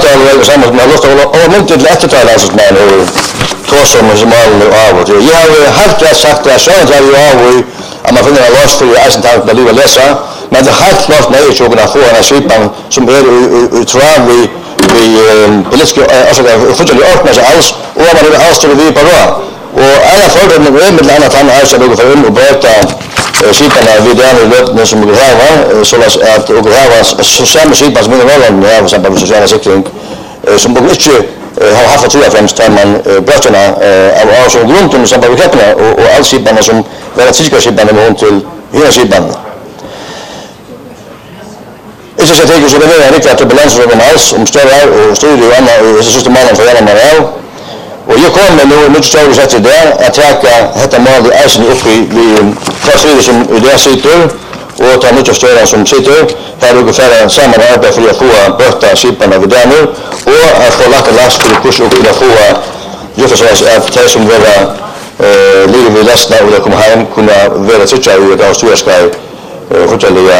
avtal väl samma som har lust och mycket lätt att tala så men två som mal av och jag har helt sagt att så jag har att man finner loss för isen tank att leva läsa men det har klart nej så kunna få en skipan som är utdrag vi politiska alltså officiellt ordnas alls och man är alls till vi på då och alla följder med annat han har så något för och bättre skiparna vid den löpningen som vi har så att och har så samma skipar som vi har samband med sociala sektorn som borde inte har haft tror jag främst att man böterna av så grunden som vi kapna och all skiparna som var fysiska skiparna med till hela skiparna. Det är så att jag så det är riktigt att balans över alls om större och studier och andra systematiskt för hela man och jag kommer nu mycket större sätt där att tacka detta mål i isen upp vi först som det sitter och ta mycket större som sitter här ungefär samma arbete för att få böta skiparna vid där nu och att få lagt last för kurs och att få just så att det som vara liv i läsna och det kommer hem kunna vara så att jag stora ska fortsätta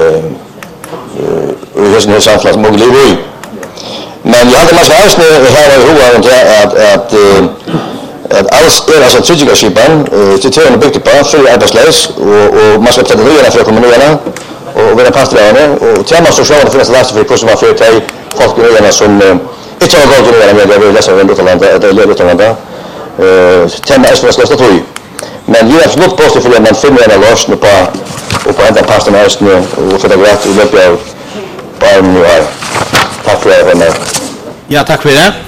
och just nu samlas många liv i men jag hade massa här i huvudet att alls är alltså tredje skipan till tredje byggt på för arbetslös och man ska ta det nya för kommunerna och vara pastorerna och tema sociala för last för kurs vad för till folkgrupperna som inte har gått ner med det läsa runt det lever landa tema är för ska stå men ju absolut positivt för man finner en lösning på och på ända pastorna och för det rätt i löpet av barn nu här. Tack för det. Ja, tack för det.